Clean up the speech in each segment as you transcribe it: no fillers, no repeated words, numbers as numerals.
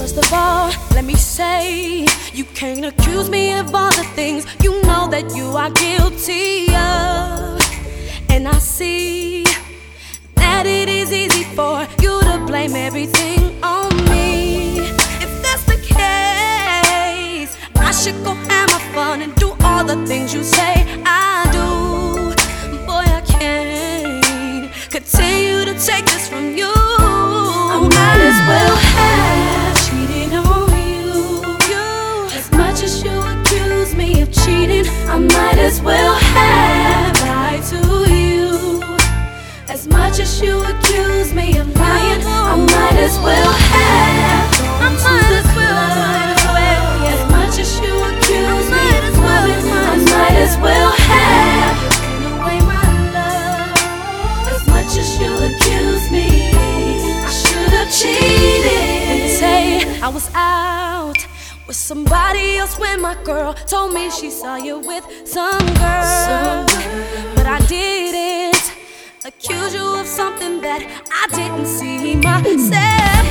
First of all, let me say, you can't accuse me of all the things you know that you are guilty of. And I see that it is easy for you to blame everything on me. If that's the case, I should go have my fun and do all the things you say I do. Boy, I can't continue to take this from you. I might as well have cheated on you. As much as you accuse me of cheating, I might as well have lied to you. As much as you accuse me of lying, I might as well have gone to the club. As much as you accuse me of loving, I might as well have given away my love. As much as you accuse me, I should have cheated. Say I was out with somebody else when my girl told me she saw you with some girl. But I didn't accuse you of something that I didn't see myself.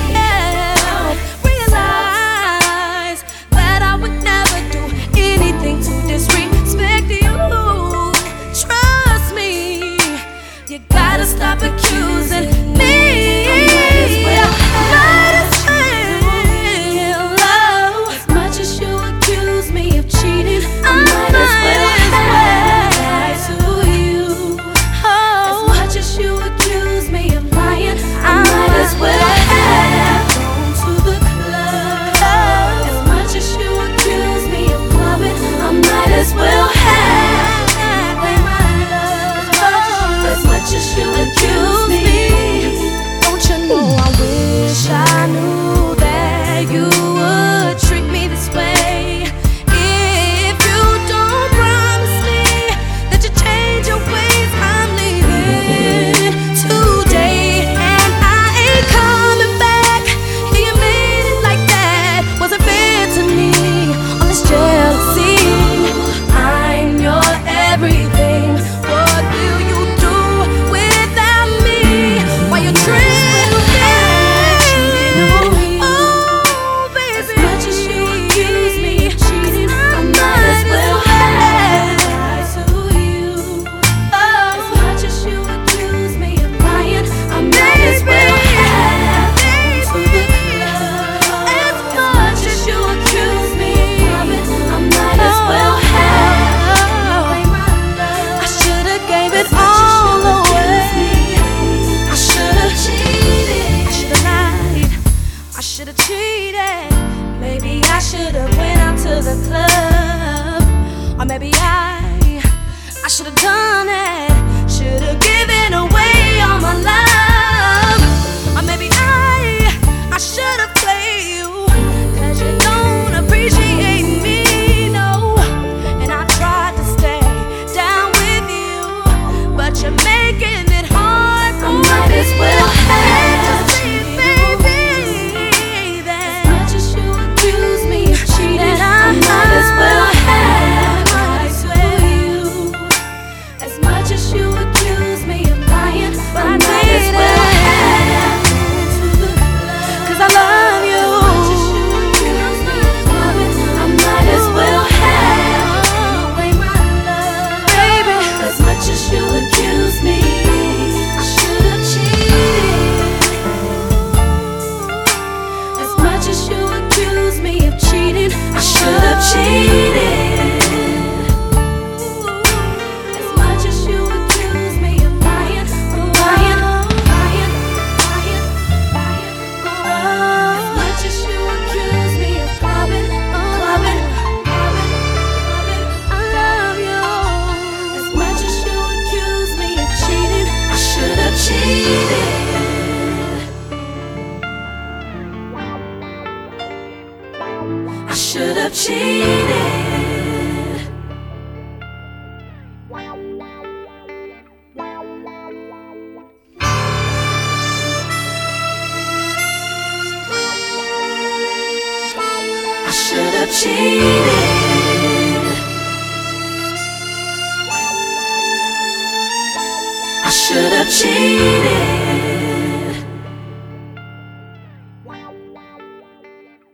Realize that I would never do anything to disrespect you. Trust me, you gotta stop accusing me. Might as well love. As much as you accuse me of cheating, I might as well lie to you. As much as you accuse me of lying, I might as well have gone to the club. As much as you accuse me of loving, I might as well have given away my love. As much as you accuse me, don't you know I wish I knew that you would treat me this way. If you don't promise me that you change your ways, I'm leaving today and I ain't coming back. Yeah, you made it like that wasn't fair to me. All this jealousy, I'm your everything. What will you do without me? Why you treat me? Oh, baby. As much as you accuse me of cheating, I might as well have lied to you. As much as you accuse me of lying, I might as well have gone to the club. As much as you accuse me of loving, I might as well have given away my love. I should have gave it all away. I should have cheated. I should have lied. I should have cheated. Maybe I should have went out to the club. Or maybe I should have done it. Should have given away all my love. Or maybe I should have played you. 'Cause you don't appreciate me, no. And I tried to stay down with you, but you're making it hard for me. I might as well have cheated, baby. As much as you accuse me of cheating, I might as well have lied to you. As much as you accuse me of lying, but I might as well have gone to the club. 'Cause I love you. As much as you accuse me of loving, I might as well have given away my love, baby. As much as you accuse me, I should have cheated. As much as you accuse me of cheating, I should have cheated. As much as you accuse me of lying, lying, lying, lying, lying. As much as you accuse me of loving, loving, loving, loving, I love you. As much as you accuse me of cheating, I should have cheated. I should have cheated. I should have cheated. I should have cheated.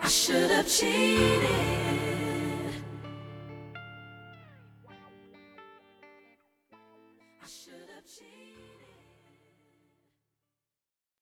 I should have cheated.